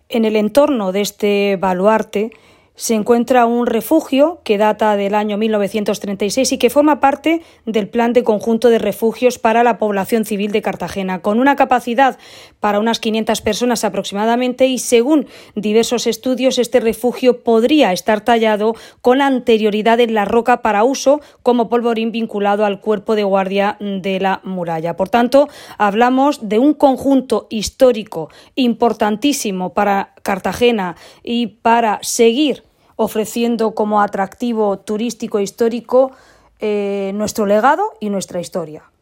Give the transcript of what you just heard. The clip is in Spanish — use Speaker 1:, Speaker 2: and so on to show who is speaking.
Speaker 1: En el entorno de este baluarte se encuentra un refugio que data del año 1936 y que forma parte del Plan de Conjunto de Refugios para la Población Civil de Cartagena, con una capacidad para unas 500 personas aproximadamente, y según diversos estudios este refugio podría estar tallado con anterioridad en la roca para uso como polvorín vinculado al cuerpo de guardia de la muralla. Por tanto, hablamos de un conjunto histórico importantísimo para Cartagena y para seguir ofreciendo como atractivo turístico e histórico nuestro legado y nuestra historia.